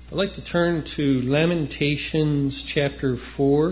I'd like to turn to Lamentations chapter 4.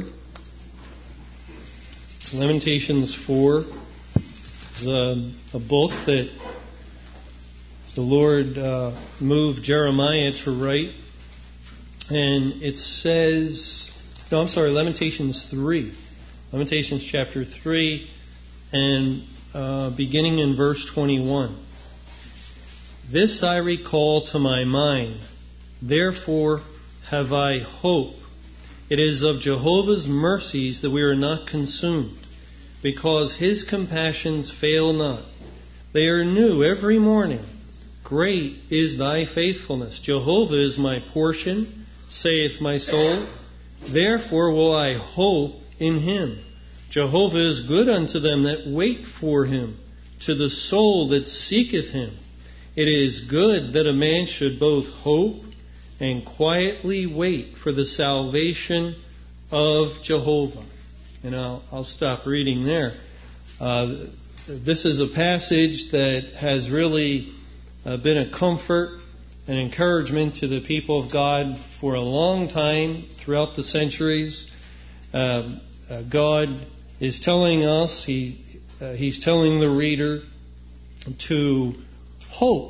Lamentations 4 is a book that the Lord moved Jeremiah to write. And it says, Lamentations 3. Lamentations chapter 3 and beginning in verse 21. This I recall to my mind, therefore have I hope. It is of Jehovah's mercies that we are not consumed, because His compassions fail not. They are new every morning. Great is thy faithfulness. Jehovah is my portion, saith my soul. Therefore will I hope in Him. Jehovah is good unto them that wait for Him, to the soul that seeketh Him. It is good that a man should both hope and quietly wait for the salvation of Jehovah. And I'll stop reading there. This is a passage that has really been a comfort and encouragement to the people of God for a long time, throughout the centuries. God is telling us, He's telling the reader to hope.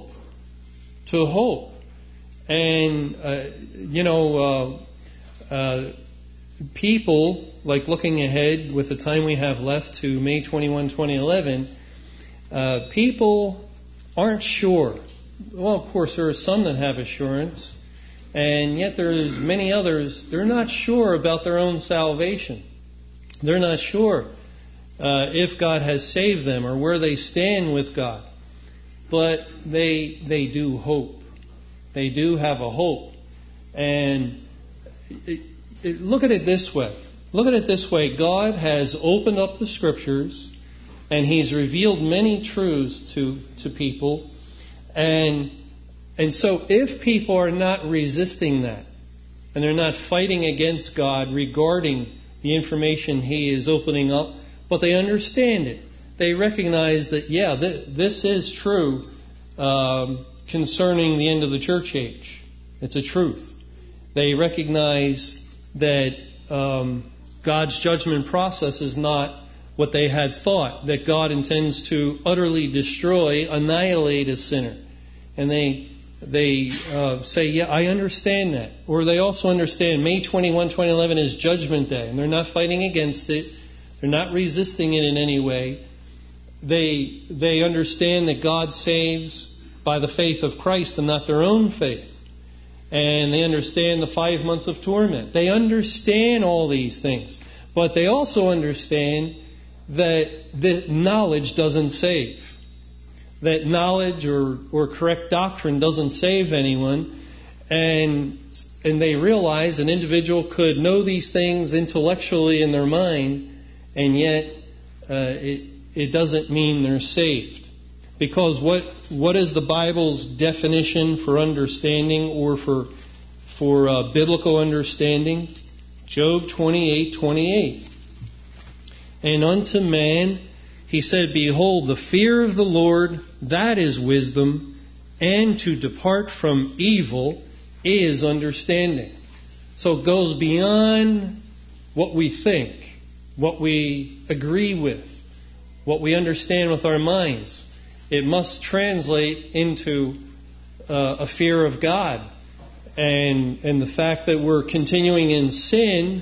And, people, like looking ahead with the time we have left to May 21, 2011, people aren't sure. Well, of course, there are some that have assurance, and yet there's many others, they're not sure about their own salvation. They're not sure if God has saved them or where they stand with God. But they do hope. They do have a hope. And look at it this way. Look at it this way. God has opened up the Scriptures, and He's revealed many truths to people. And so if people are not resisting that, and they're not fighting against God regarding the information He is opening up, but they understand it, they recognize that, this is true concerning the end of the church age. It's a truth. They recognize that God's judgment process is not what they had thought, that God intends to utterly destroy, annihilate a sinner. And they say, I understand that. Or they also understand May 21, 2011 is Judgment Day, and they're not fighting against it. They're not resisting it in any way. They understand that God saves by the faith of Christ and not their own faith. And they understand the 5 months of torment. They understand all these things. But they also understand that the knowledge doesn't save. That knowledge or correct doctrine doesn't save anyone. And they realize an individual could know these things intellectually in their mind, and yet it doesn't mean they're saved. Because what is the Bible's definition for understanding or for biblical understanding? Job 28:28. And unto man He said, behold, the fear of the Lord, that is wisdom, and to depart from evil is understanding. So it goes beyond what we think, what we agree with, what we understand with our minds. It must translate into a fear of God. And the fact that we're continuing in sin,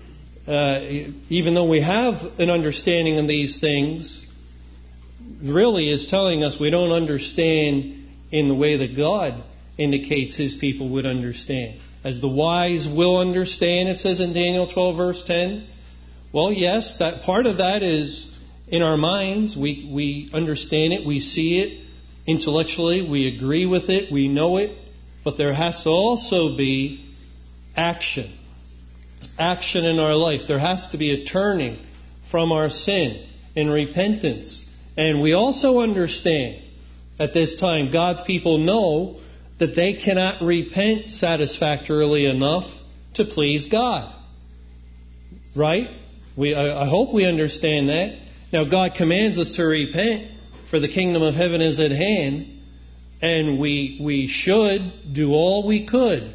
even though we have an understanding of these things, really is telling us we don't understand in the way that God indicates His people would understand. As the wise will understand, it says in Daniel 12 verse 10. Well, yes, that part of that is in our minds. We understand it, we see it intellectually, we agree with it, we know it, but there has to also be action. Action in our life. There has to be a turning from our sin in repentance. And we also understand at this time God's people know that they cannot repent satisfactorily enough to please God. Right? I hope we understand that. Now God commands us to repent, for the kingdom of heaven is at hand, and we should do all we could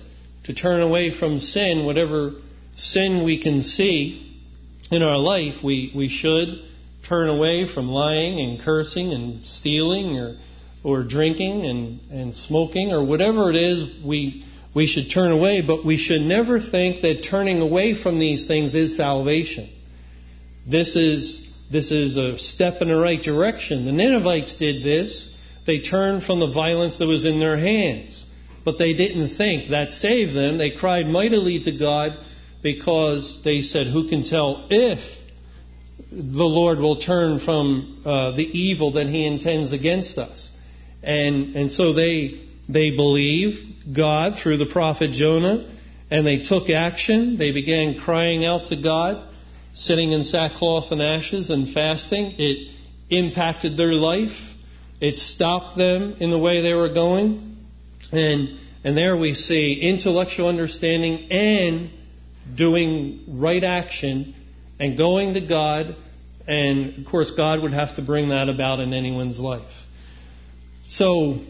to turn away from sin, whatever sin we can see in our life, we should turn away from lying and cursing and stealing or drinking and smoking or whatever it is we should turn away. But we should never think that turning away from these things is salvation. This is a step in the right direction. The Ninevites did this. They turned from the violence that was in their hands. But they didn't think that saved them. They cried mightily to God because they said, who can tell if the Lord will turn from the evil that He intends against us? And so they believed God through the prophet Jonah, and they took action. They began crying out to God, sitting in sackcloth and ashes and fasting. It impacted their life. It stopped them in the way they were going. And there we see intellectual understanding and doing right action and going to God. And, of course, God would have to bring that about in anyone's life. So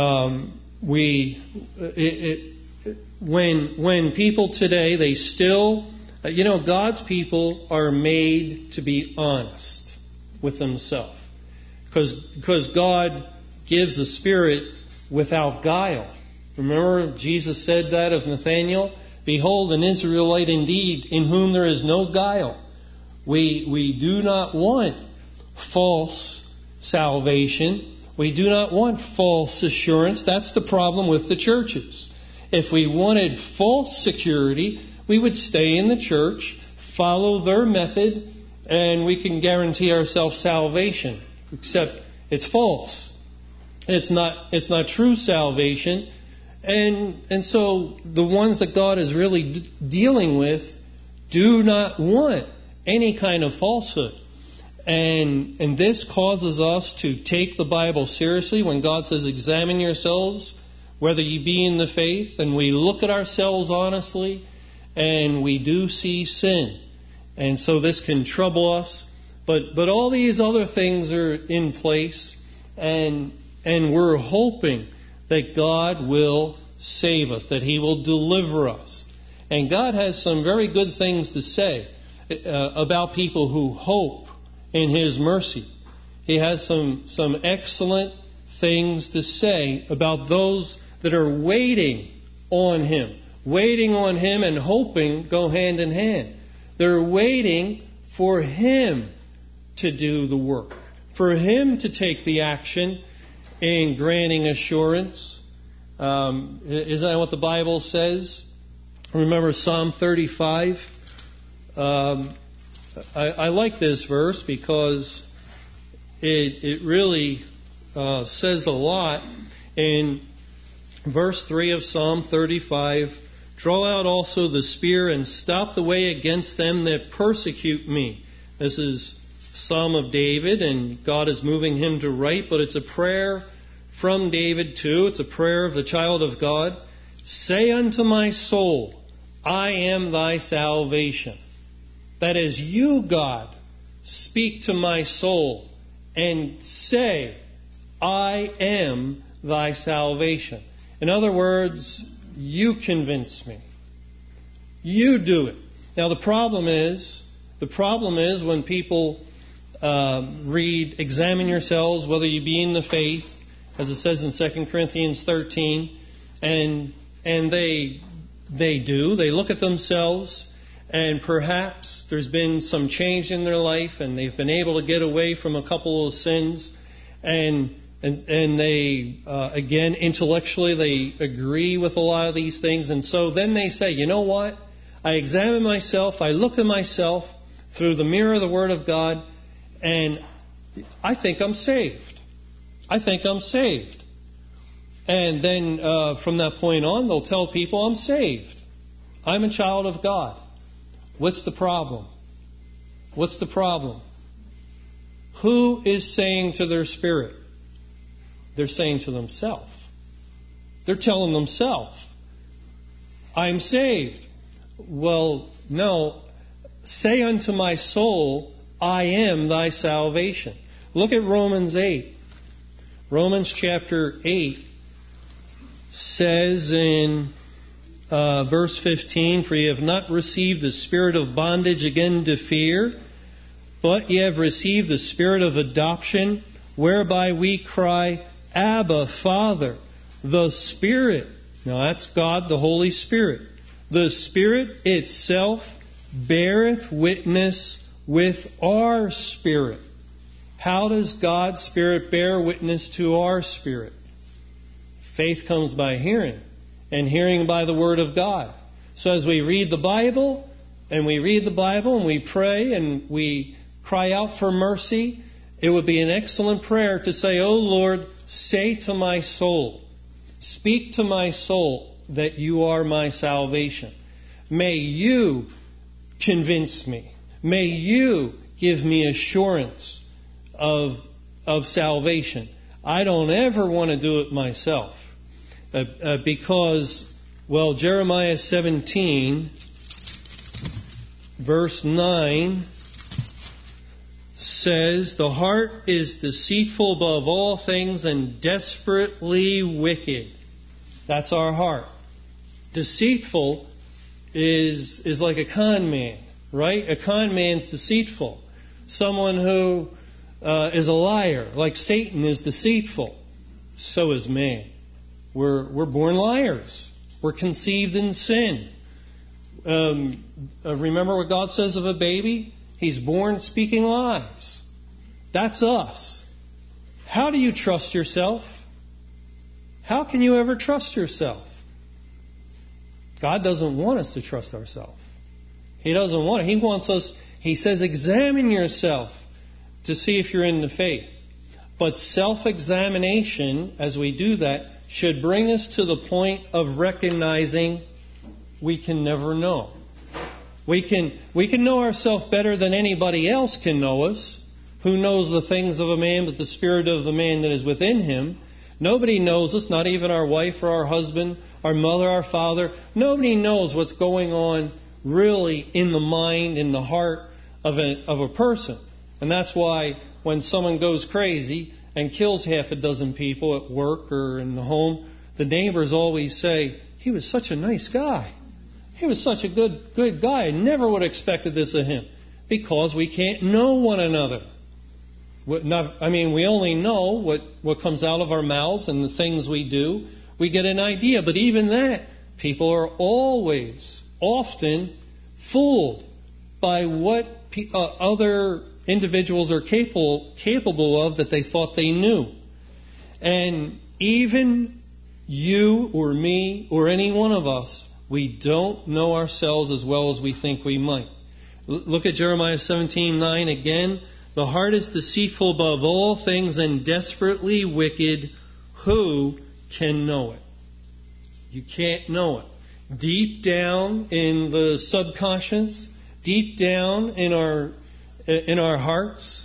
when people today, they still, God's people are made to be honest with themselves. Because God gives a spirit without guile. Remember, Jesus said that of Nathanael, behold, an Israelite indeed, in whom there is no guile. We do not want false salvation. We do not want false assurance. That's the problem with the churches. If we wanted false security, we would stay in the church, follow their method, and we can guarantee ourselves salvation. Except it's false. It's not true salvation. And so the ones that God is really dealing with do not want any kind of falsehood. And this causes us to take the Bible seriously when God says, examine yourselves, whether you be in the faith, and we look at ourselves honestly, and we do see sin. And so this can trouble us. But all these other things are in place, and we're hoping that God will save us, that He will deliver us. And God has some very good things to say about people who hope in His mercy. He has some excellent things to say about those that are waiting on Him. Waiting on Him and hoping go hand in hand. They're waiting for Him to do the work, for Him to take the action in granting assurance. Isn't that what the Bible says? Remember Psalm 35? I like this verse because it really says a lot. In verse 3 of Psalm 35, draw out also the spear and stop the way against them that persecute me. This is Psalm of David, and God is moving him to write, but it's a prayer from David too. It's a prayer of the child of God. Say unto my soul, I am thy salvation. That is, you, God, speak to my soul and say, I am thy salvation. In other words, you convince me. You do it. Now the problem is when people read, examine yourselves whether you be in the faith, as it says in 2 Corinthians 13, and they look at themselves, and perhaps there's been some change in their life, and they've been able to get away from a couple of sins, and they, again, intellectually, they agree with a lot of these things, and so then they say, you know what? I examine myself, I look at myself through the mirror of the Word of God, and I think I'm saved. I think I'm saved. And then from that point on, they'll tell people, I'm saved. I'm a child of God. What's the problem? What's the problem? Who is saying to their spirit? They're saying to themselves. They're telling themselves, I'm saved. Well, no. Say unto my soul, I am thy salvation. Look at Romans 8. Romans chapter 8 says in verse 15, for ye have not received the spirit of bondage again to fear, but ye have received the spirit of adoption, whereby we cry, Abba, Father. The Spirit, now that's God, the Holy Spirit. The Spirit itself beareth witness with our spirit. How does God's Spirit bear witness to our spirit? Faith comes by hearing, and hearing by the Word of God. So as we read the Bible, and we pray, and we cry out for mercy, it would be an excellent prayer to say, O Lord, say to my soul, speak to my soul that you are my salvation. May you convince me. May you give me assurance of salvation. I don't ever want to do it myself. Because, well, Jeremiah 17, verse 9 says, the heart is deceitful above all things and desperately wicked. That's our heart. Deceitful is like a con man, right? A con man's deceitful. Someone who is a liar, like Satan is deceitful. So is man. We're born liars. We're conceived in sin. Remember what God says of a baby? He's born speaking lies. That's us. How do you trust yourself? How can you ever trust yourself? God doesn't want us to trust ourselves. He doesn't want it. He wants us, He says, examine yourself to see if you're in the faith. But self-examination, as we do that, should bring us to the point of recognizing we can never know. We can know ourselves better than anybody else can know us. Who knows the things of a man but the spirit of the man that is within him? Nobody knows us, not even our wife or our husband, our mother, our father. Nobody knows what's going on really in the mind, in the heart of a person. And that's why when someone goes crazy and kills half a dozen people at work or in the home, the neighbors always say, he was such a nice guy. He was such a good guy. I never would have expected this of him. Because we can't know one another. We only know what comes out of our mouths and the things we do. We get an idea. But even that, people are often fooled by what other individuals are capable of that they thought they knew. And even you or me or any one of us, we don't know ourselves as well as we think we might. Look at Jeremiah 17:9 again. The heart is deceitful above all things and desperately wicked. Who can know it? You can't know it. Deep down in the subconscious, deep down in our hearts,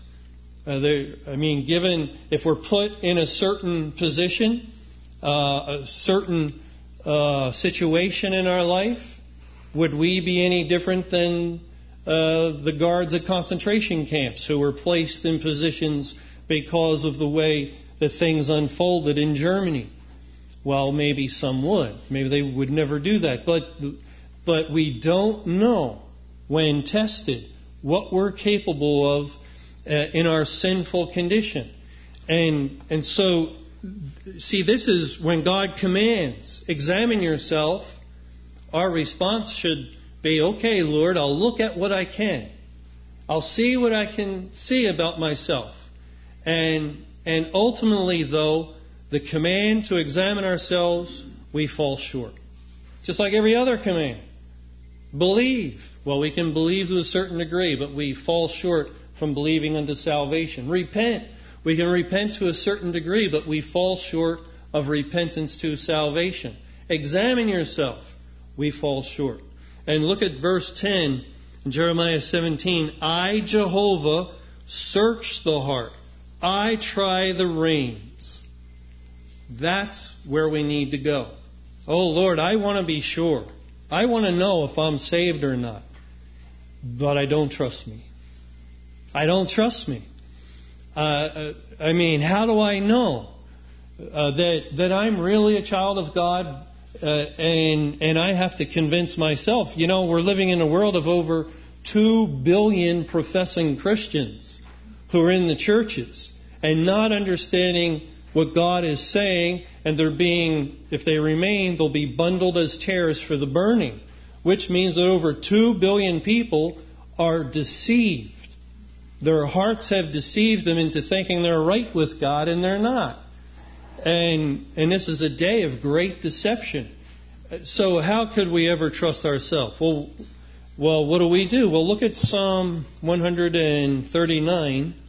given if we're put in a certain position, a certain situation in our life, would we be any different than the guards at concentration camps who were placed in positions because of the way that things unfolded in Germany? Well, maybe some would. Maybe they would never do that. But we don't know, when tested, what we're capable of in our sinful condition. And so, see, this is when God commands, examine yourself. Our response should be, okay, Lord, I'll look at what I can. I'll see what I can see about myself. And ultimately, though, the command to examine ourselves, we fall short. Just like every other command. Believe. Well, we can believe to a certain degree, but we fall short from believing unto salvation. Repent. We can repent to a certain degree, but we fall short of repentance to salvation. Examine yourself. We fall short. And look at verse 10 in Jeremiah 17. I, Jehovah, search the heart. I try the reins. That's where we need to go. Oh, Lord, I want to be sure. I want to know if I'm saved or not. But I don't trust me. I don't trust me. How do I know that I'm really a child of God And I have to convince myself. We're living in a world of over 2 billion professing Christians who are in the churches and not understanding what God is saying, and if they remain, they'll be bundled as tares for the burning, which means that over 2 billion people are deceived. Their hearts have deceived them into thinking they're right with God, and they're not. And this is a day of great deception. So how could we ever trust ourselves? Well, what do? Well, look at Psalm 139.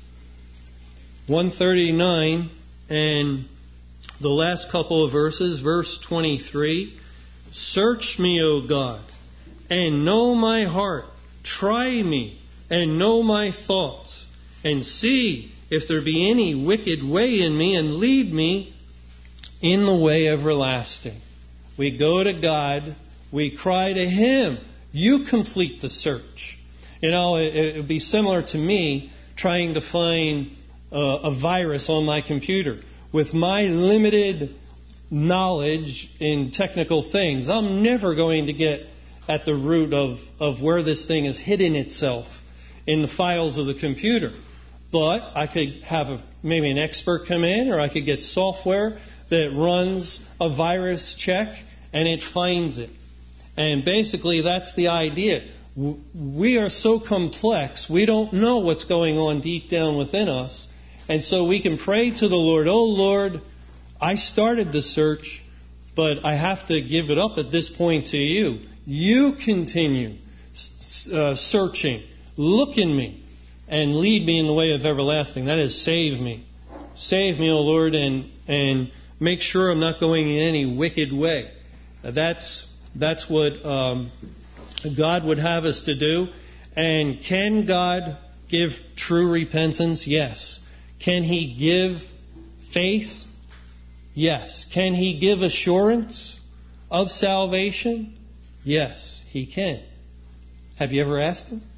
139 and the last couple of verses, verse 23. Search me, O God, and know my heart. Try me and know my thoughts, and see if there be any wicked way in me, and lead me in the way everlasting. We go to God, we cry to Him. You complete the search. It would be similar to me trying to find a virus on my computer. With my limited knowledge in technical things, I'm never going to get at the root of where this thing has hidden itself in the files of the computer. But I could have maybe an expert come in, or I could get software that runs a virus check and it finds it. And basically that's the idea. We are so complex, we don't know what's going on deep down within us. And so we can pray to the Lord, oh Lord, I started the search, but I have to give it up at this point to you. You continue searching. Look in me and lead me in the way of everlasting. That is, save me. Save me, O Lord, and make sure I'm not going in any wicked way. That's what God would have us to do. And can God give true repentance? Yes. Can He give faith? Yes. Can He give assurance of salvation? Yes, He can. Have you ever asked Him?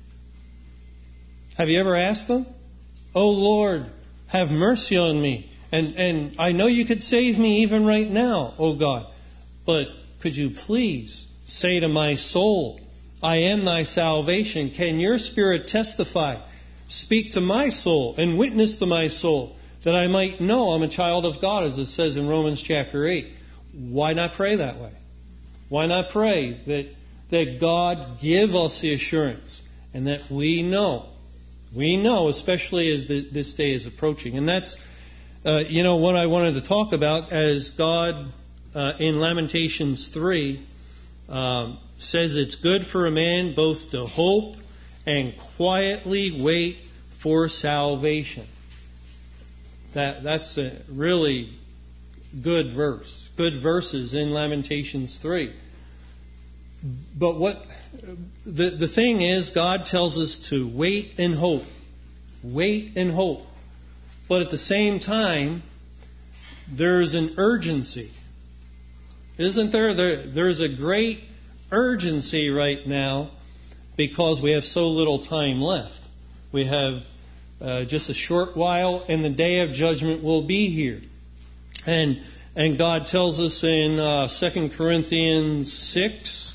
Have you ever asked Him? Oh Lord, have mercy on me. And I know you could save me even right now, oh God. But could you please say to my soul, I am thy salvation. Can your Spirit testify? Speak to my soul and witness to my soul, that I might know I'm a child of God, as it says in Romans chapter 8. Why not pray that way? Why not pray that God give us the assurance, and that we know, especially as this day is approaching. And that's, what I wanted to talk about, as God in Lamentations 3 says it's good for a man both to hope and quietly wait for salvation. That's a really good verse. Good verses in Lamentations 3. But what the thing is, God tells us to wait and hope. Wait and hope. But at the same time, there's an urgency. Isn't there? There's a great urgency right now, because we have so little time left. We have just a short while, and the day of judgment will be here. And God tells us in 2 Corinthians 6,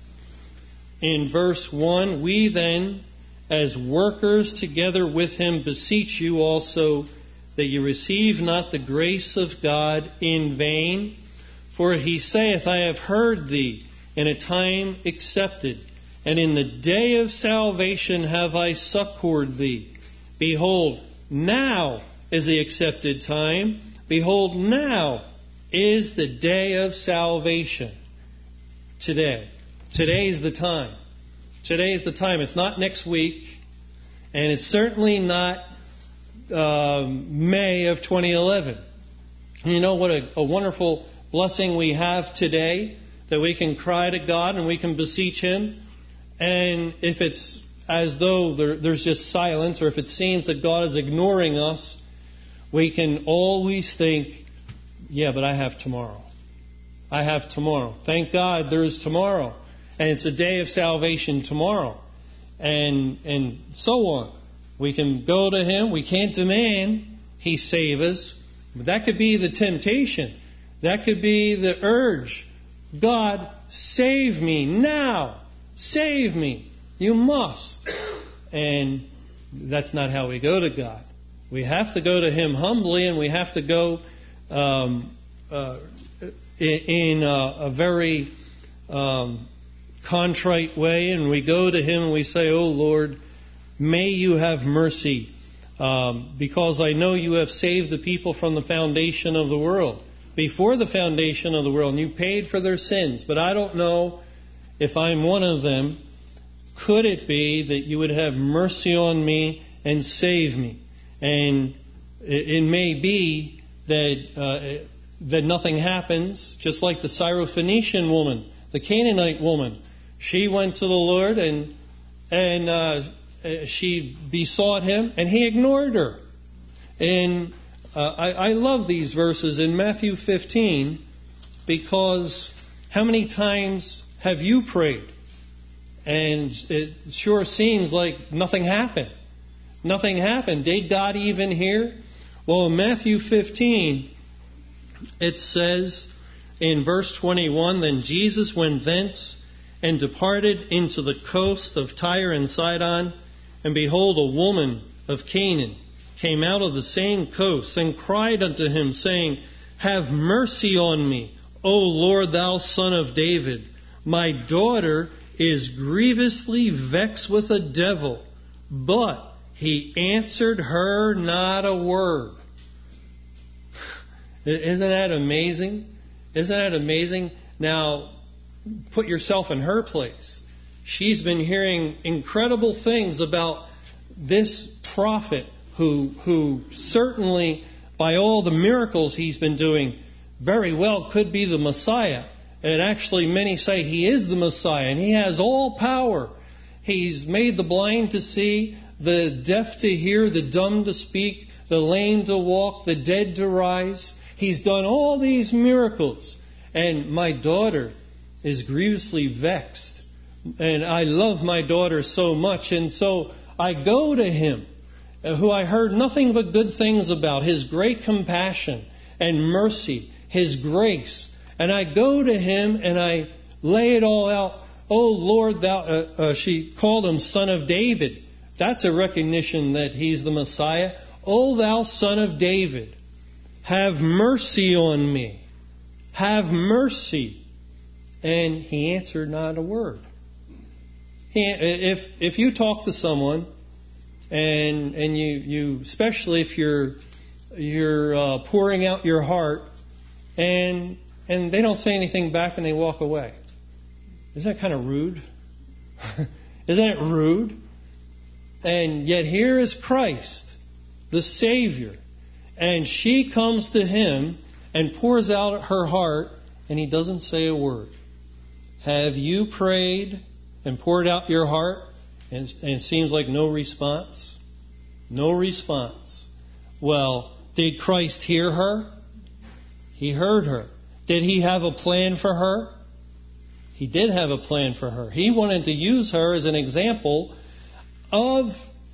in verse 1, we then, as workers together with Him, beseech you also that you receive not the grace of God in vain. For He saith, I have heard thee in a time accepted, and in the day of salvation have I succored thee. Behold, now is the accepted time. Behold, now is the day of salvation. Today. Today is the time. Today is the time. It's not next week, and it's certainly not May of 2011. You know what a wonderful blessing we have today, that we can cry to God and we can beseech Him. And if it's as though there's just silence, or if it seems that God is ignoring us, we can always think, yeah, but I have tomorrow. I have tomorrow. Thank God there's tomorrow. And it's a day of salvation tomorrow. And so on. We can go to Him. We can't demand He save us. But that could be the temptation. That could be the urge God, save me now. Save me. You must. And that's not how we go to God. We have to go to Him humbly, and we have to go in a very contrite way. And we go to Him and we say, "Oh Lord, may you have mercy, because I know you have saved the people from the foundation of the world, before the foundation of the world, and you paid for their sins. But I don't know if I'm one of them. Could it be that you would have mercy on me and save me?" And it may be that nothing happens, just like the Syrophoenician woman, the Canaanite woman. She went to the Lord and she besought Him, and He ignored her. And I love these verses in Matthew 15, because how many times have you prayed? And it sure seems like nothing happened. Nothing happened. Did God even hear? Well, in Matthew 15, it says in verse 21, "Then Jesus went thence and departed into the coast of Tyre and Sidon. And behold, a woman of Canaan came out of the same coast and cried unto Him, saying, Have mercy on me, O Lord, thou Son of David. My daughter is grievously vexed with a devil. But He answered her not a word." Isn't that amazing? Isn't that amazing? Now, put yourself in her place. She's been hearing incredible things about this prophet who certainly, by all the miracles he's been doing, very well could be the Messiah. And actually, many say he is the Messiah, and he has all power. He's made the blind to see, the deaf to hear, the dumb to speak, the lame to walk, the dead to rise. He's done all these miracles. And my daughter is grievously vexed. And I love my daughter so much. And so I go to Him, who I heard nothing but good things about, His great compassion and mercy, His grace. And I go to Him and I lay it all out. "Oh Lord, thou," she called Him Son of David. That's a recognition that He's the Messiah. "O thou Son of David, have mercy on me. Have mercy." And He answered not a word. If you talk to someone, and you especially if you're pouring out your heart, and they don't say anything back and they walk away, isn't that kind of rude? Isn't it rude? And yet here is Christ, the Savior, and she comes to Him and pours out her heart, and He doesn't say a word. Have you prayed and poured out your heart, and it seems like no response? No response. Well, did Christ hear her? He heard her. Did He have a plan for her? He did have a plan for her. He wanted to use her as an example of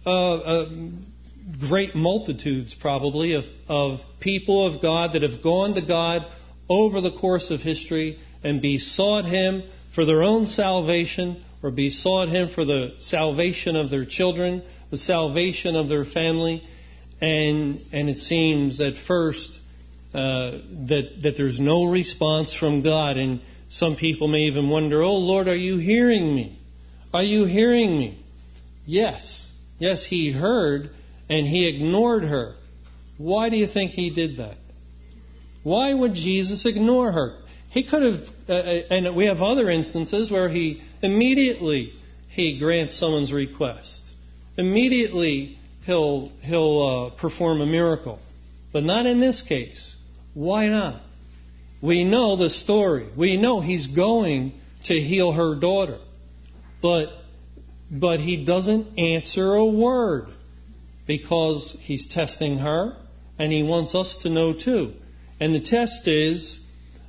great multitudes, probably, of people of God that have gone to God over the course of history and besought Him for their own salvation, or besought Him for the salvation of their children, the salvation of their family. And it seems at first that there's no response from God. And some people may even wonder, "Oh Lord, are you hearing me? Are you hearing me?" Yes. Yes, He heard, and He ignored her. Why do you think He did that? Why would Jesus ignore her? He could have, and we have other instances where He immediately grants someone's request. Immediately He'll perform a miracle. But not in this case. Why not? We know the story. We know He's going to heal her daughter. But He doesn't answer a word, because He's testing her, and He wants us to know too. And the test is,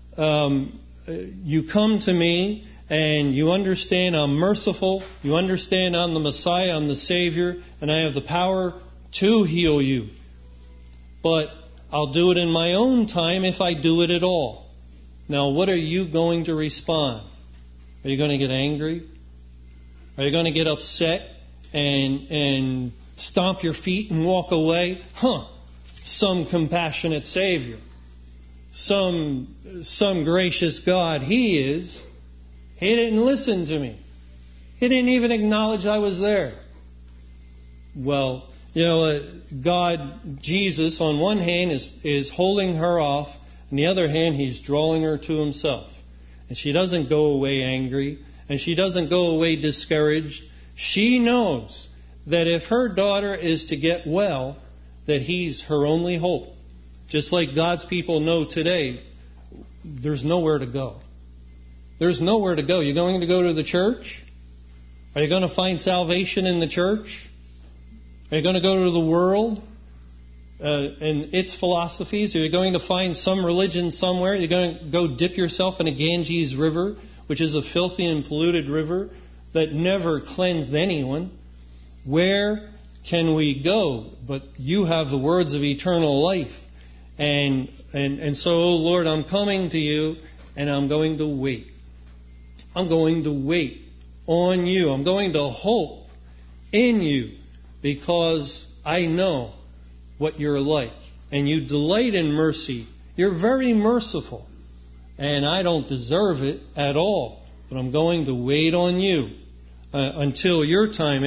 you come to me and you understand I'm merciful. You understand I'm the Messiah, I'm the Savior, and I have the power to heal you. But I'll do it in my own time if I do it at all. Now, what are you going to respond? Are you going to get angry? Are you going to get upset and stomp your feet and walk away? Some compassionate Savior. Some gracious God He is. He didn't listen to me. He didn't even acknowledge I was there. Well, God, Jesus, on one hand is holding her off. On the other hand, He's drawing her to Himself. And she doesn't go away angry. And she doesn't go away discouraged. She knows that if her daughter is to get well, that He's her only hope. Just like God's people know today, there's nowhere to go. There's nowhere to go. You're going to go to the church? Are you going to find salvation in the church? Are you going to go to the world and its philosophies? Are you going to find some religion somewhere? Are you going to go dip yourself in a Ganges river, which is a filthy and polluted river that never cleansed anyone? Where can we go? But you have the words of eternal life. And so, oh Lord, I'm coming to you, and I'm going to wait. I'm going to wait on you. I'm going to hope in you, because I know what you're like. And you delight in mercy. You're very merciful. And I don't deserve it at all. But I'm going to wait on you until your time.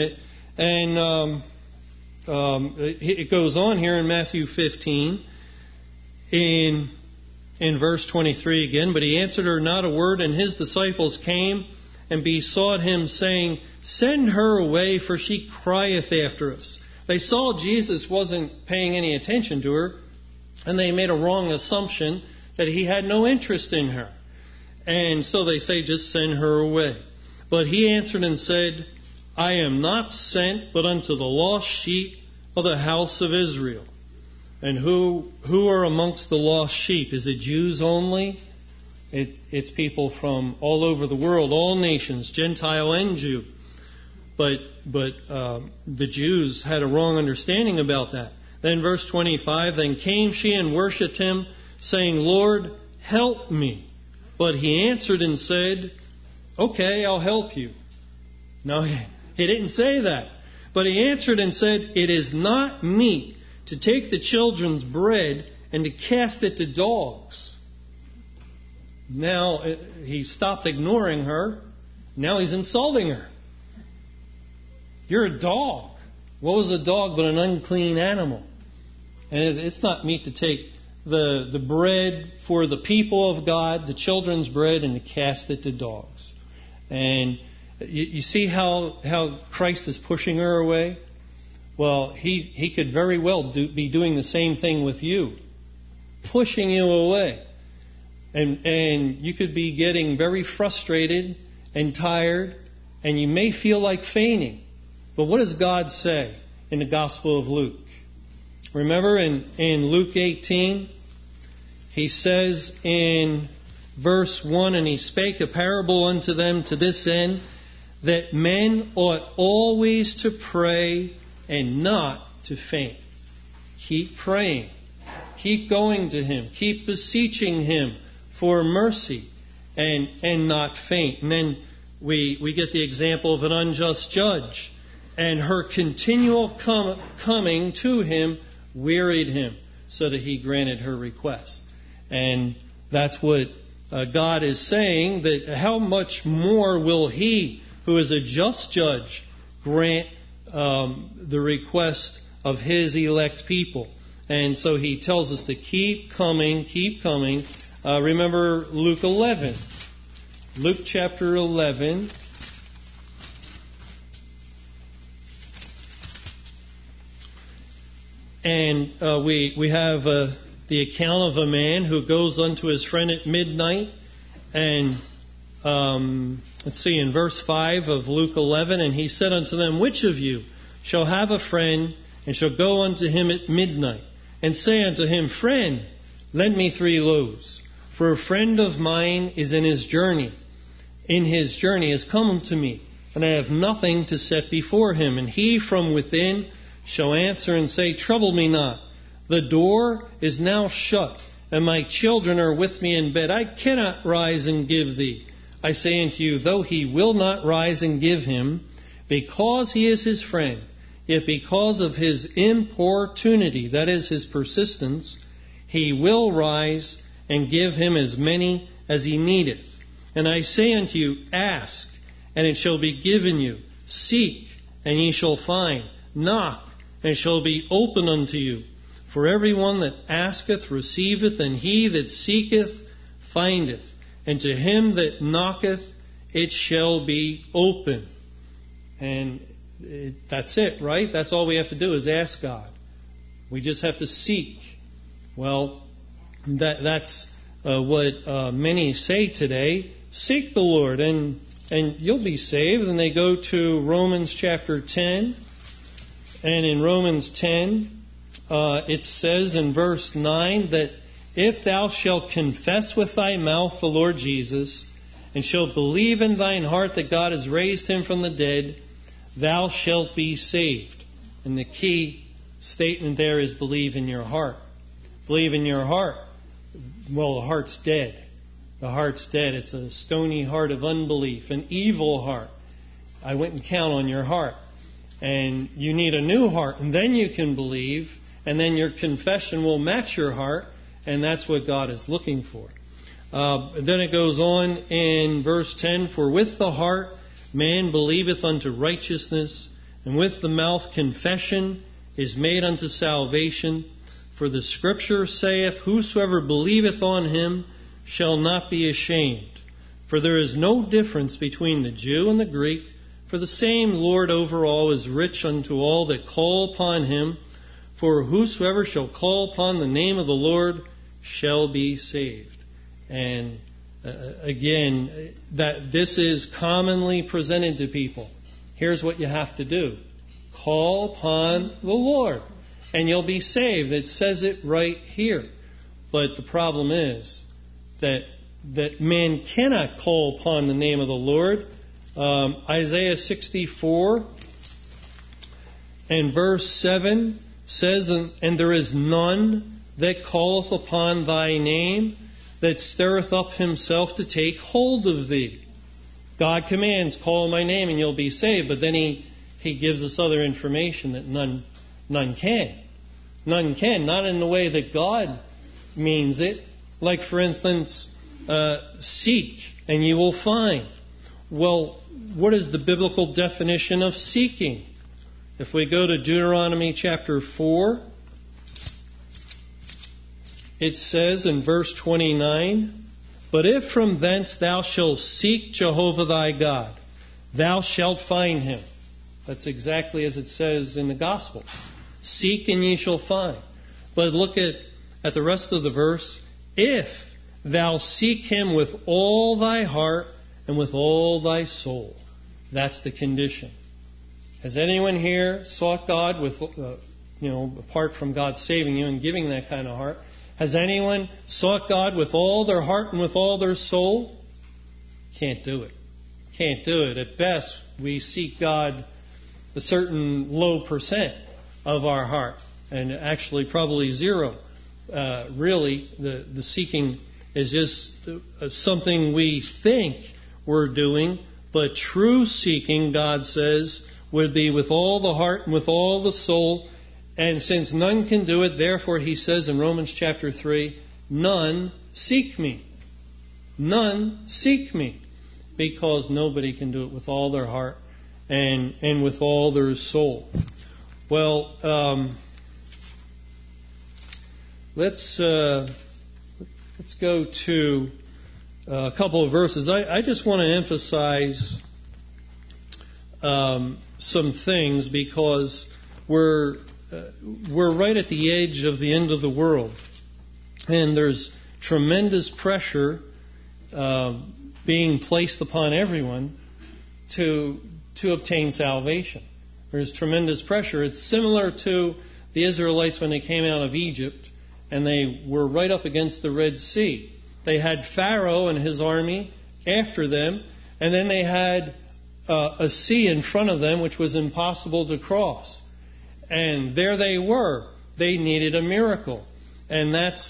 It goes on here in Matthew 15 in verse 23 again. But He answered her not a word, and His disciples came and besought Him, saying, Send her away, for she crieth after us. They saw Jesus wasn't paying any attention to her, and they made a wrong assumption that He had no interest in her. And so they say, just send her away. But He answered and said, I am not sent but unto the lost sheep of the house of Israel. And who are amongst the lost sheep? Is it Jews only? It's people from all over the world, all nations, Gentile and Jew. But the Jews had a wrong understanding about that. Then verse 25, Then came she and worshipped Him, saying, Lord, help me. But He answered and said, Okay, I'll help you. No, He didn't say that. But He answered and said, It is not meet to take the children's bread and to cast it to dogs. Now He stopped ignoring her. Now He's insulting her. You're a dog. What was a dog but an unclean animal? And it's not meet to take the bread for the people of God, the children's bread, and to cast it to dogs. And you see how Christ is pushing her away? Well, He could very well be doing the same thing with you, pushing you away. And you could be getting very frustrated and tired, and you may feel like fainting. But what does God say in the Gospel of Luke? Remember in Luke 18, He says in verse 1, And He spake a parable unto them to this end, that men ought always to pray and not to faint. Keep praying. Keep going to Him. Keep beseeching Him for mercy and not faint. And then we get the example of an unjust judge. And her continual coming to Him wearied Him, so that He granted her request. And that's what God is saying, that how much more will He, who is a just judge, grant the request of His elect people. And so He tells us to keep coming, keep coming. Remember Luke 11. Luke chapter 11. And we have the account of a man who goes unto his friend at midnight. And let's see, in verse 5 of Luke 11, And he said unto them, Which of you shall have a friend, and shall go unto him at midnight, and say unto him, Friend, lend me 3 loaves. For a friend of mine is in his journey. In his journey is come to me, and I have nothing to set before him. And he from within shall answer and say, Trouble me not. The door is now shut, and my children are with me in bed. I cannot rise and give thee. I say unto you, though he will not rise and give him, because he is his friend, yet because of his importunity, that is his persistence, he will rise and give him as many as he needeth. And I say unto you, ask, and it shall be given you. Seek, and ye shall find. Knock, and it shall be opened unto you. For everyone that asketh receiveth, and he that seeketh findeth. And to him that knocketh it shall be open. And that's it, right? That's all we have to do is ask God. We just have to seek. Well, that's what many say today. Seek the Lord and you'll be saved. And they go to Romans chapter 10. And in Romans 10, it says in verse 9 that if thou shalt confess with thy mouth the Lord Jesus, and shalt believe in thine heart that God has raised him from the dead, thou shalt be saved. And the key statement there is believe in your heart. Believe in your heart. Well, the heart's dead. The heart's dead. It's a stony heart of unbelief, an evil heart. I wouldn't count on your heart. And you need a new heart, and then you can believe, and then your confession will match your heart, and that's what God is looking for. Then it goes on in verse 10, for with the heart man believeth unto righteousness, and with the mouth confession is made unto salvation. For the Scripture saith, whosoever believeth on him shall not be ashamed. For there is no difference between the Jew and the Greek, for the same Lord over all is rich unto all that call upon him. For whosoever shall call upon the name of the Lord shall be saved. And again, that this is commonly presented to people. Here's what you have to do. Call upon the Lord, and you'll be saved. It says it right here. But the problem is that man cannot call upon the name of the Lord. Isaiah 64 and verse 7 says, and there is none that calleth upon thy name, that stirreth up himself to take hold of thee. God commands, call my name and you'll be saved, but then he gives us other information that none can. None can, not in the way that God means it. Like, for instance, seek and you will find. Well, what is the biblical definition of seeking? If we go to Deuteronomy chapter 4, it says in verse 29, but if from thence thou shalt seek Jehovah thy God, thou shalt find him. That's exactly as it says in the Gospels. Seek and ye shall find. But look at the rest of the verse. If thou seek him with all thy heart and with all thy soul. That's the condition. Has anyone here sought God with, apart from God saving you and giving that kind of heart, has anyone sought God with all their heart and with all their soul? Can't do it. Can't do it. At best, we seek God a certain low percent of our heart, and actually probably zero. Really, the seeking is just something we think we're doing, but true seeking, God says, would be with all the heart and with all the soul. And since none can do it, therefore he says in Romans chapter 3, none seek me. None seek me. Because nobody can do it with all their heart and with all their soul. Well, let's go to a couple of verses. I just want to emphasize some things because we're right at the edge of the end of the world, and there's tremendous pressure being placed upon everyone to obtain salvation. There's tremendous pressure. It's similar to the Israelites when they came out of Egypt and they were right up against the Red Sea. They had Pharaoh and his army after them, and then they had a sea in front of them which was impossible to cross. And there they were. They needed a miracle. And that's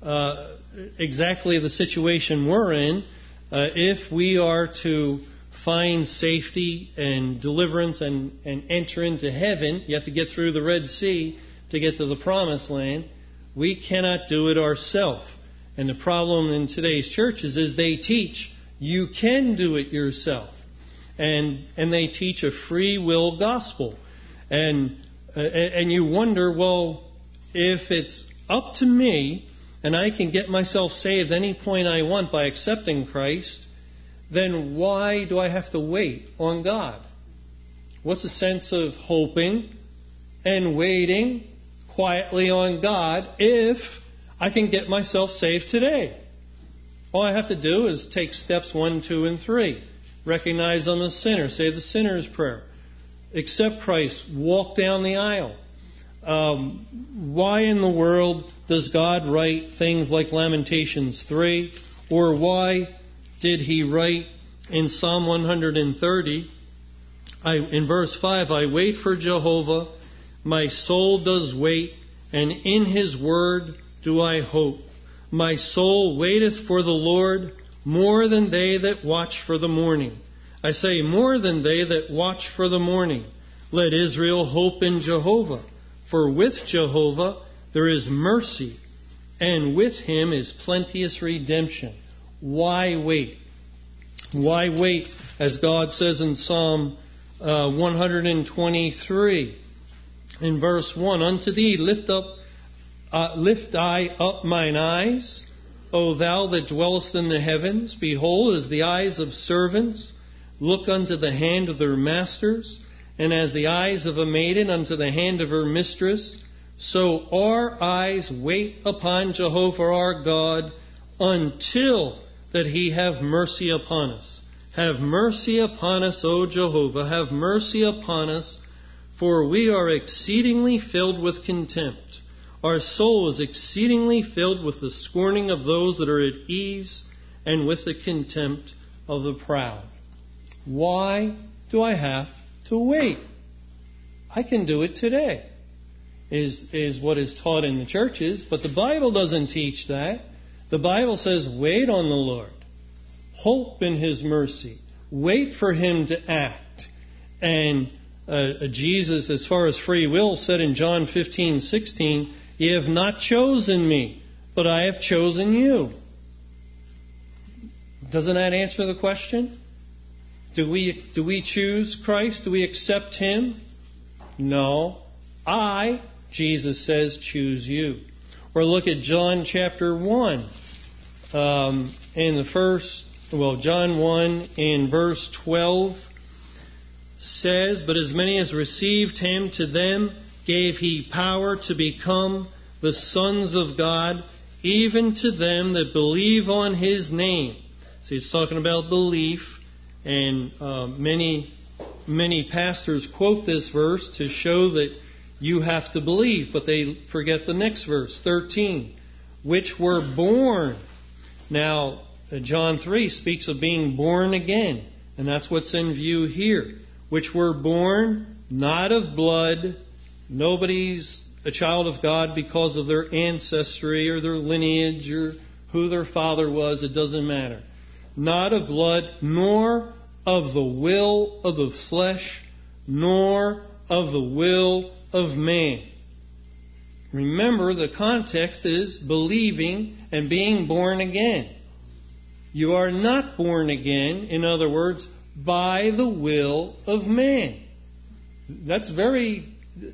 exactly the situation we're in. If we are to find safety and deliverance and enter into heaven, you have to get through the Red Sea to get to the Promised Land. We cannot do it ourselves. And the problem in today's churches is they teach you can do it yourself. And they teach a free will gospel. And you wonder, well, if it's up to me and I can get myself saved any point I want by accepting Christ, then why do I have to wait on God? What's the sense of hoping and waiting quietly on God if I can get myself saved today? All I have to do is take steps 1, 2, and 3. Recognize I'm a sinner. Say the sinner's prayer. Accept Christ. Walk down the aisle. Why in the world does God write things like Lamentations 3? Or why did He write in Psalm 130, in verse 5, I wait for Jehovah, my soul does wait, and in His word do I hope. My soul waiteth for the Lord more than they that watch for the morning. I say, more than they that watch for the morning. Let Israel hope in Jehovah. For with Jehovah there is mercy, and with Him is plenteous redemption. Why wait? Why wait? As God says in Psalm 123, in verse 1, Unto Thee lift I up mine eyes, O Thou that dwellest in the heavens. Behold, as the eyes of servants look unto the hand of their masters, and as the eyes of a maiden unto the hand of her mistress, so our eyes wait upon Jehovah our God until that He have mercy upon us. Have mercy upon us, O Jehovah, have mercy upon us, for we are exceedingly filled with contempt. Our soul is exceedingly filled with the scorning of those that are at ease, and with the contempt of the proud. Why do I have to wait? I can do it today, is what is taught in the churches, but the Bible doesn't teach that. The Bible says, wait on the Lord. Hope in His mercy. Wait for Him to act. And Jesus, as far as free will, said in John 15:16, Ye have not chosen me, but I have chosen you. Doesn't that answer the question? Do we choose Christ? Do we accept Him? No. I, Jesus says, choose you. Or look at John chapter 1. John 1 in verse 12 says, But as many as received Him, to them gave He power to become the sons of God, even to them that believe on His name. So He's talking about belief, and many pastors quote this verse to show that you have to believe, but they forget the next verse, 13, which were born. Now, John 3 speaks of being born again, and that's what's in view here. Which were born not of blood. Nobody's a child of God because of their ancestry or their lineage or who their father was. It doesn't matter. Not of blood, nor of the will of the flesh, nor of the will of man. Remember, the context is believing and being born again. You are not born again, in other words, by the will of man. That's very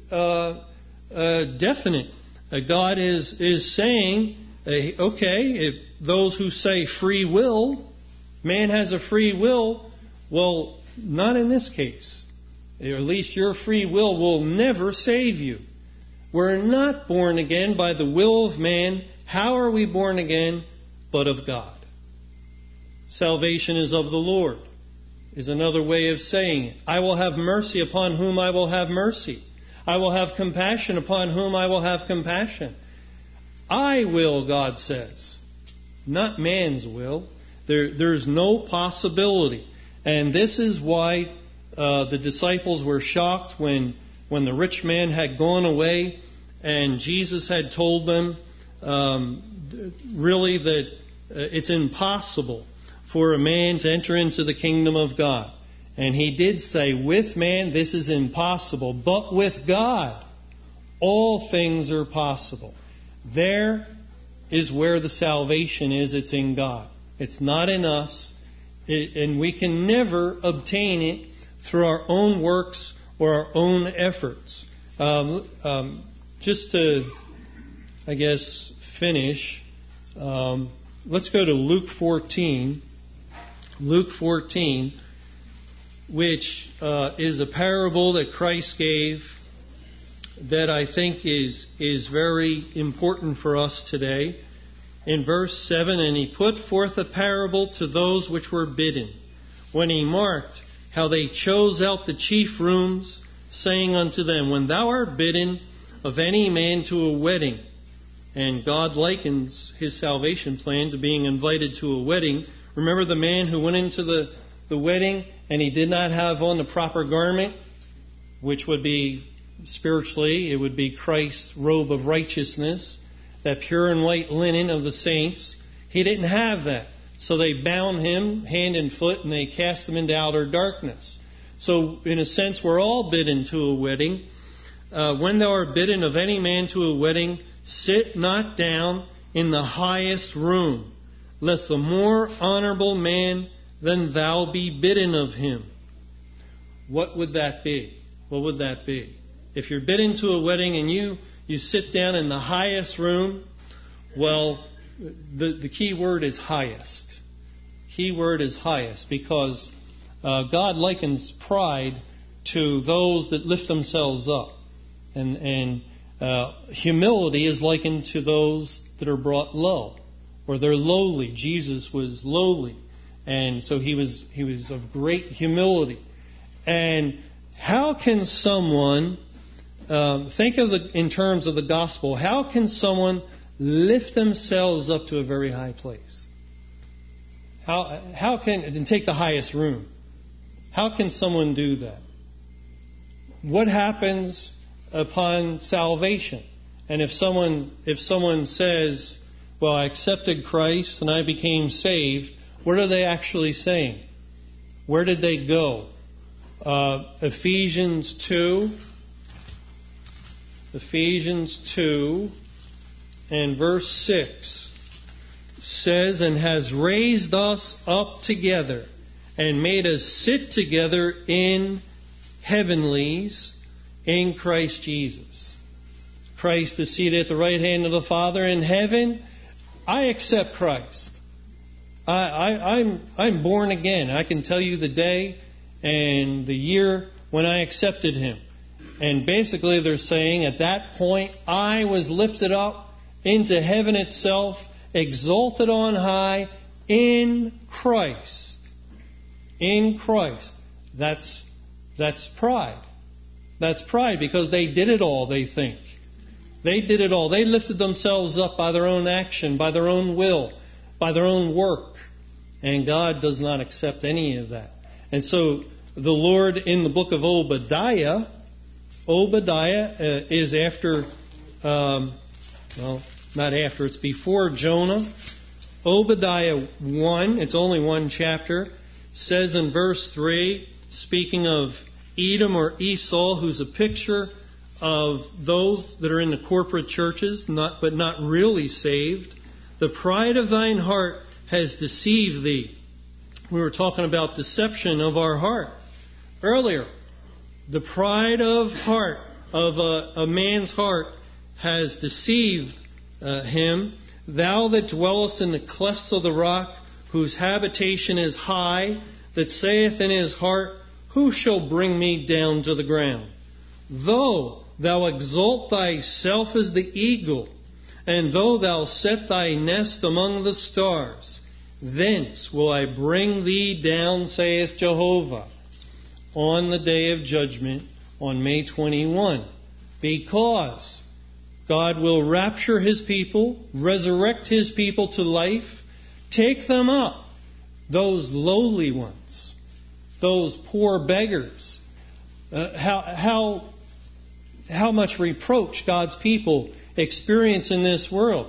definite. God is saying, okay, if those who say free will, man has a free will, well, not in this case. Or at least your free will never save you. We're not born again by the will of man. How are we born again? But of God. Salvation is of the Lord, is another way of saying it. I will have mercy upon whom I will have mercy. I will have compassion upon whom I will have compassion. I will, God says, not man's will. There's no possibility. And this is why the disciples were shocked when the rich man had gone away and Jesus had told them really that it's impossible for a man to enter into the kingdom of God. And he did say, with man this is impossible, but with God all things are possible. There is where the salvation is. It's in God. It's not in us. And we can never obtain it through our own works or our own efforts. Just to, I guess, finish, let's go to Luke 14. Luke 14, which is a parable that Christ gave that I think is very important for us today. In verse 7, and he put forth a parable to those which were bidden, when he marked how they chose out the chief rooms, saying unto them, when thou art bidden of any man to a wedding, and God likens his salvation plan to being invited to a wedding. Remember the man who went into the wedding and he did not have on the proper garment, which would be spiritually, it would be Christ's robe of righteousness, that pure and white linen of the saints. He didn't have that. So they bound him hand and foot and they cast him into outer darkness. So in a sense, we're all bidden to a wedding. When thou art bidden of any man to a wedding, sit not down in the highest room, lest the more honorable man than thou be bidden of him. What would that be? What would that be? If you're bidden to a wedding and you sit down in the highest room, well, the key word is highest. Key word is highest, because God likens pride to those that lift themselves up. And humility is likened to those that are brought low, or they're lowly. Jesus was lowly, and so he was of great humility. And how can someone think of in terms of the gospel? How can someone lift themselves up to a very high place? How can, and take the highest room? How can someone do that? What happens upon salvation? And if someone says, well, I accepted Christ and I became saved, what are they actually saying? Where did they go? Ephesians 2 and verse 6 says, and has raised us up together and made us sit together in heavenlies in Christ Jesus. Christ is seated at the right hand of the Father in heaven. I accept Christ. I'm born again. I can tell you the day and the year when I accepted Him. And basically they're saying at that point, I was lifted up into heaven itself, exalted on high in Christ. In Christ. That's pride. That's pride, because they did it all, they think. They did it all. They lifted themselves up by their own action, by their own will, by their own work. And God does not accept any of that. And so the Lord in the book of Obadiah is after, not after, it's before Jonah. Obadiah 1, it's only one chapter, says in verse 3, speaking of Edom or Esau, who's a picture of those that are in the corporate churches, but not really saved. The pride of thine heart has deceived thee. We were talking about deception of our heart earlier. The pride of heart, of a man's heart, has deceived him. Thou that dwellest in the clefts of the rock, whose habitation is high, that saith in his heart, who shall bring me down to the ground? Though thou exalt thyself as the eagle, and though thou set thy nest among the stars, thence will I bring thee down, saith Jehovah, on the day of judgment, on May 21. Because God will rapture His people, resurrect His people to life, take them up, those lowly ones, those poor beggars. How much reproach God's people experience in this world.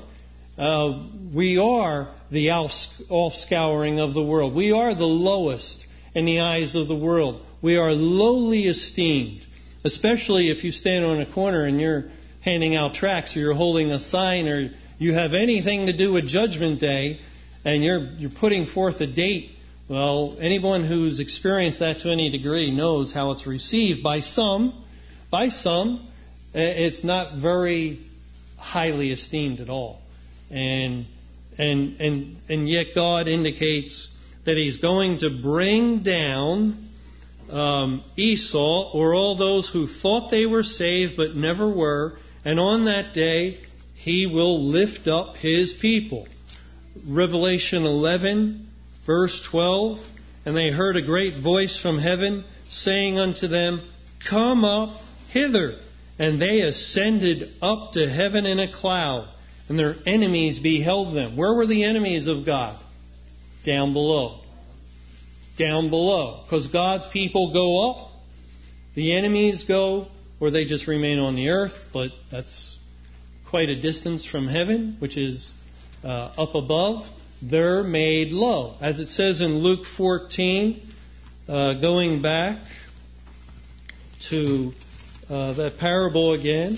We are the offscouring of the world. We are the lowest in the eyes of the world. We are lowly esteemed, especially if you stand on a corner and you're handing out tracts or you're holding a sign or you have anything to do with Judgment Day and you're putting forth a date. Well, anyone who's experienced that to any degree knows how it's received by some. By some, it's not very highly esteemed at all. And yet God indicates that He's going to bring down Esau, or all those who thought they were saved but never were, and on that day He will lift up His people. Revelation 11, verse 12, and they heard a great voice from heaven saying unto them, Come up hither. And they ascended up to heaven in a cloud, and their enemies beheld them. Where were the enemies of God? Down below. Down below. Because God's people go up, the enemies go, or they just remain on the earth, but that's quite a distance from heaven, which is up above. They're made low. As it says in Luke 14, going back to that parable again.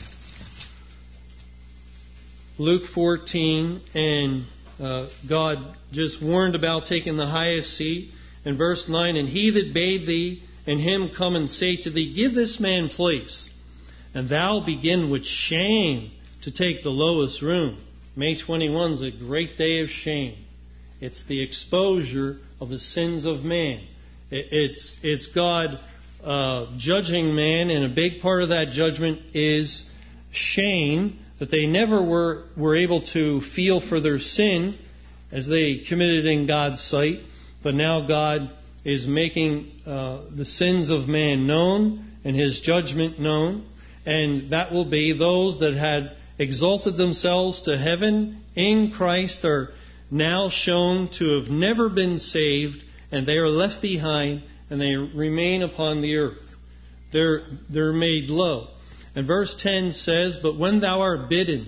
Luke 14, and God just warned about taking the highest seat. In verse 9, And he that bade thee and him come and say to thee, Give this man place, and thou begin with shame to take the lowest room. May 21 is a great day of shame. It's the exposure of the sins of man. It's God judging man, and a big part of that judgment is shame, that they never were able to feel for their sin as they committed in God's sight. But now God is making the sins of man known and His judgment known. And that will be those that had exalted themselves to heaven in Christ are now shown to have never been saved, and they are left behind, and they remain upon the earth. They're made low. And verse 10 says, But when thou art bidden,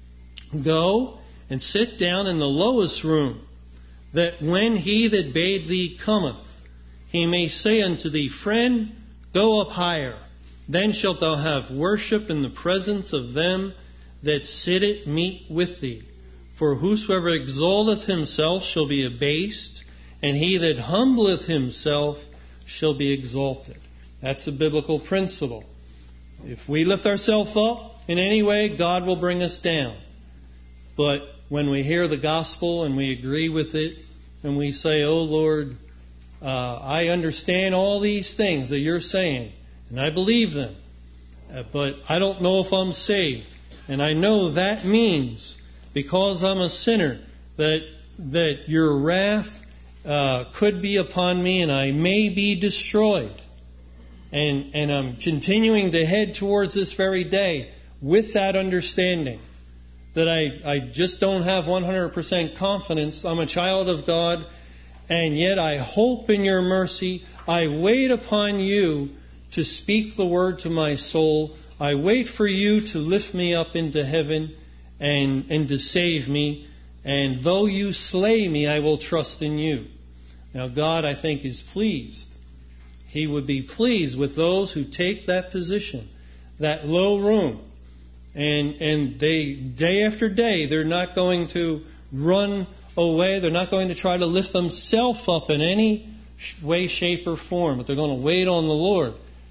go and sit down in the lowest room, that when he that bade thee cometh, he may say unto thee, Friend, go up higher. Then shalt thou have worship in the presence of them that sit at meat with thee. For whosoever exalteth himself shall be abased, and he that humbleth himself shall be exalted. That's a biblical principle. If we lift ourselves up in any way, God will bring us down. But when we hear the gospel and we agree with it, and we say, Oh Lord, I understand all these things that you're saying, and I believe them, but I don't know if I'm saved. And I know that means, because I'm a sinner, that your wrath could be upon me and I may be destroyed. And I'm continuing to head towards this very day with that understanding that I just don't have 100% confidence. I'm a child of God, and yet I hope in your mercy. I wait upon you to speak the word to my soul. I wait for you to lift me up into heaven and to save me. And though you slay me, I will trust in you. Now God, I think, is pleased. He would be pleased with those who take that position, that low room. And they, day after day, they're not going to run away. They're not going to try to lift themselves up in any way, shape, or form. But they're going to wait on the Lord.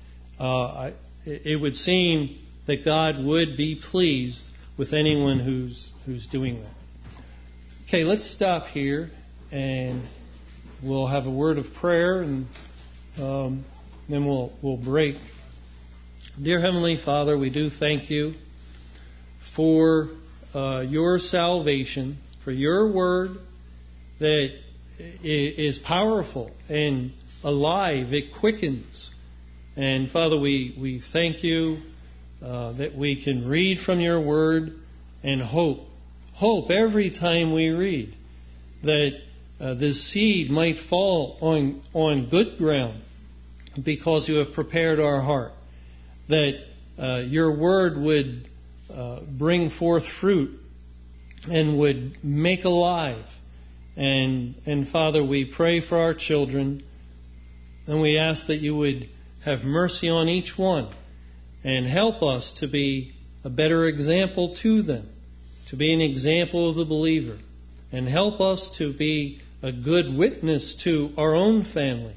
It would seem that God would be pleased with anyone who's doing that. Okay, let's stop here, and we'll have a word of prayer, and then we'll break. Dear Heavenly Father, we do thank you for your salvation, for your word that is powerful and alive. It quickens. And Father, we thank you that we can read from your word and hope. Hope every time we read that this seed might fall on good ground because you have prepared our heart. That your word would bring forth fruit and would make alive. And Father, we pray for our children, and we ask that you would have mercy on each one and help us to be a better example to them, to be an example of the believer, and help us to be a good witness to our own family,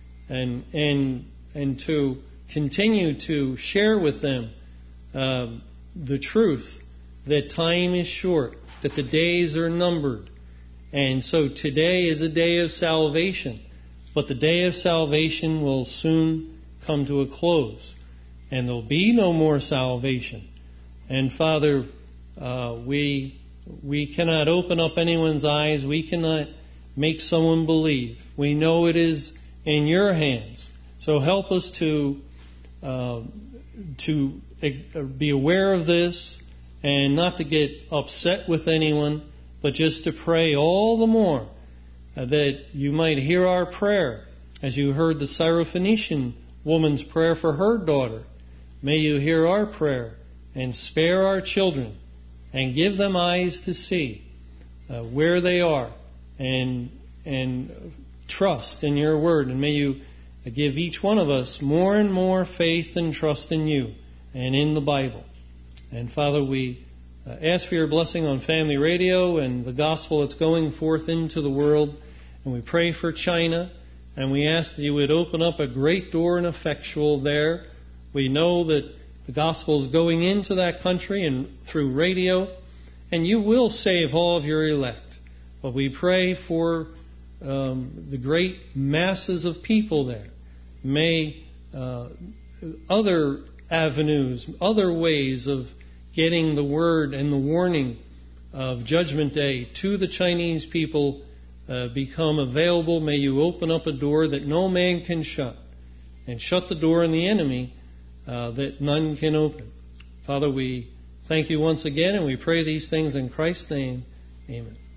and to continue to share with them the truth that time is short, that the days are numbered. And so today is a day of salvation, but the day of salvation will soon come to a close, and there'll be no more salvation. And Father, we cannot open up anyone's eyes. We cannot make someone believe. We know it is in your hands. So help us to be aware of this and not to get upset with anyone, but just to pray all the more that you might hear our prayer, as you heard the Syrophoenician woman's prayer for her daughter. May you hear our prayer and spare our children and give them eyes to see where they are, and trust in your word. And may you give each one of us more and more faith and trust in you and in the Bible. And Father, we ask for your blessing on Family Radio and the gospel that's going forth into the world. And we pray for China, and we ask that you would open up a great door and effectual there. We know that the gospel is going into that country and through radio, and you will save all of your elect. But we pray for the great masses of people there. May other avenues, other ways of getting the word and the warning of Judgment Day to the Chinese people become available. May you open up a door that no man can shut, and shut the door on the enemy that none can open. Father, we thank you once again, and we pray these things in Christ's name. Amen.